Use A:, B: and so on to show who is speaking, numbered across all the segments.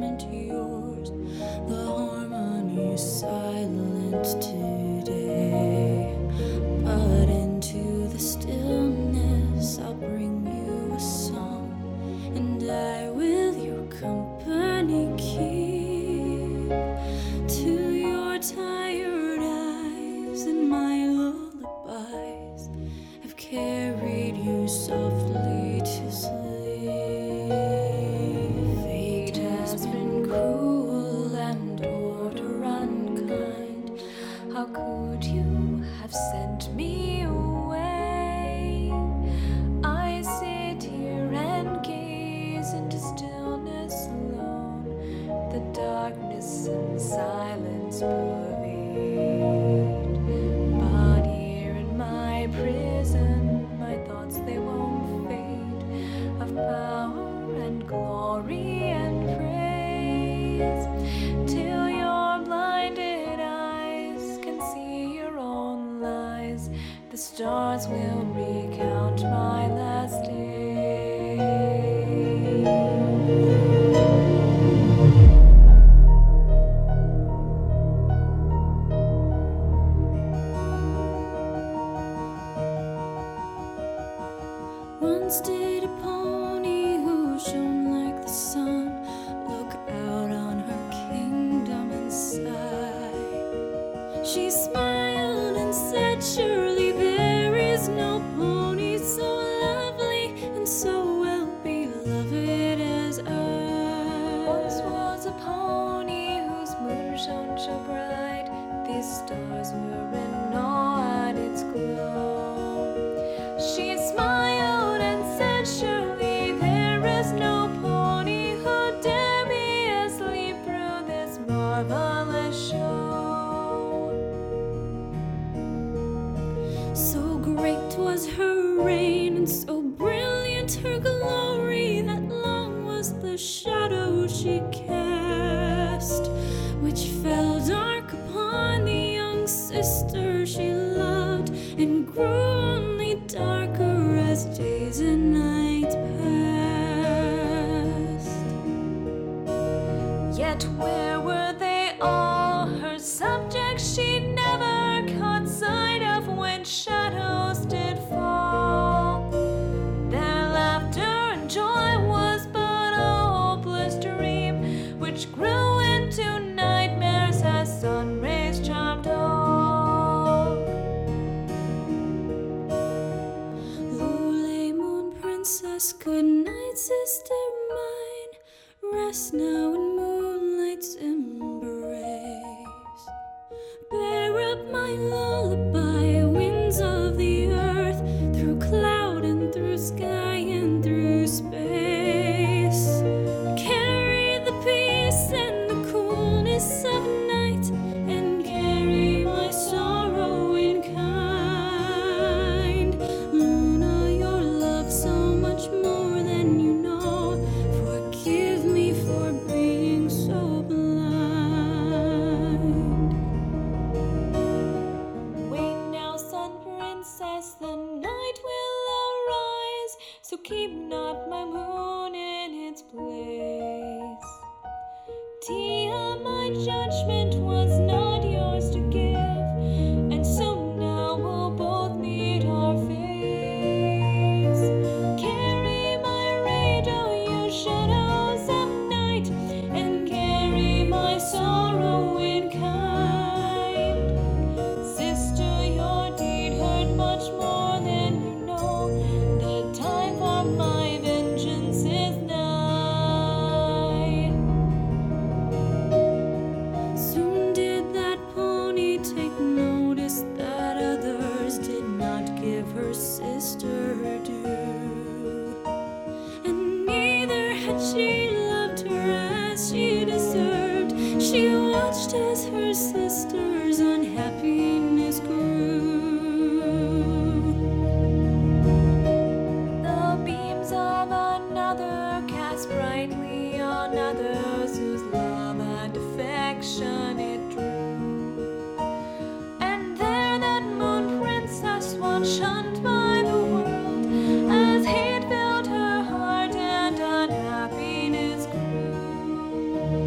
A: judgment yours. The harmony is silent today, but into the stillness I'll bring you a song, and I will your company keep. To your tired eyes and my lullabies, I've carried you softly to sleep. Fate has been cruel and order unkind. How could you have sent me away? I sit here and gaze into stillness alone, the darkness and silence pervade. But here in my prison, my thoughts they won't fade, of power and glory and praise, till your blinded eyes can see your own lies. The stars will recount my last day. Once did a pony who shone like the sun look out on her kingdom and sigh. She smiled and said, surely there is no pony so lovely and so well beloved as I. Once was a pony whose moon shone so bright, these stars were in awe at its glow. She smiled and said, surely there is no pony who dare be asleep through this marvelous show. So great was her reign and so brilliant her glory, that long was the shadow she cast, which fell dark upon the young sister she loved, and grew only darker as days and nights passed. Yet where were they all, her subjects she never caught sight of when shadows did fall? Their laughter and joy was but a hopeless dream, which grew into nightmares as sun rays charmed all. Lule, moon princess, good night, sister mine. Rest now in moonlight's embrace. Bear up my lullaby, winds of the earth, through cloud and through sky and through space. Carry the peace and the coolness of night, and carry my sorrow in kind. Luna, your love so much more than you know. Forgive me for being so blind. Wait now, sun princess, the night will arise, so keep not my moon in its place. Tia, my judgment was not yours to give, and so now we'll both meet our fates. Carry my rage, oh you shadows of night, and carry my sorrow in kind. Sister, your deed hurt much more than you know. The time for my vengeance is nigh. Soon did that pony take notice that others did not give her sister her due, and neither had she loved her as she deserved. She watched as her sister's unhappiness grew. The beams of another cast brightly on others whose love and affection it drew, and there that moon princess was shunned by the world, as hate filled her heart and unhappiness grew.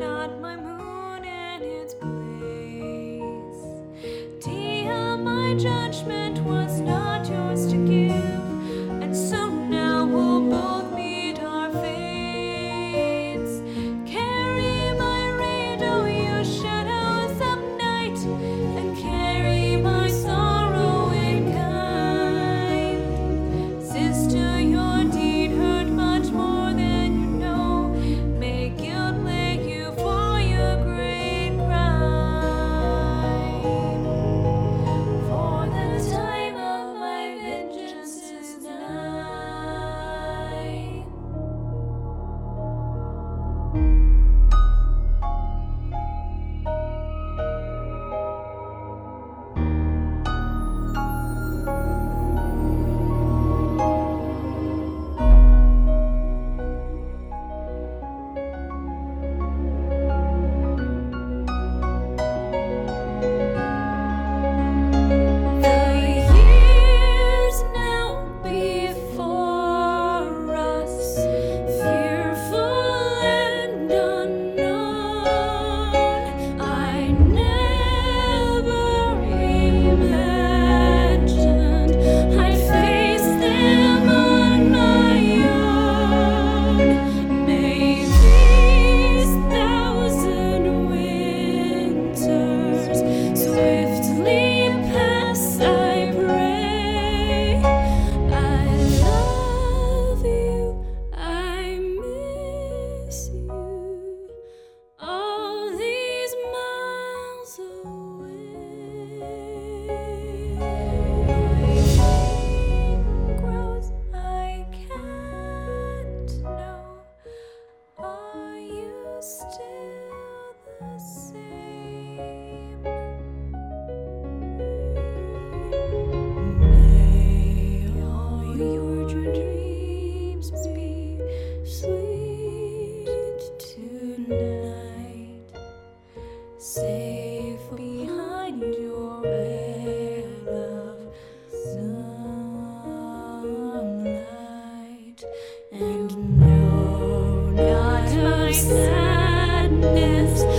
A: not my moon and its blaze. Dear, my judgment was not yours to give, and so now we'll both meet our fates. Carry my radio, you shadows of night, and carry my sorrow in kind. Sister, your deed hurt much more than you know. May guilt lay you for your great crime. For the time of my vengeance is nigh. The years now before us, fearful and unknown, I never imagined I'd face them on my own. May these thousand winters swiftly pass, I pray. I love you, I miss you, all these miles away. My grows, I can't know. Are you still the same? May all your dreams be sweet tonight, safe behind your veil of sunlight. And no, not my sadness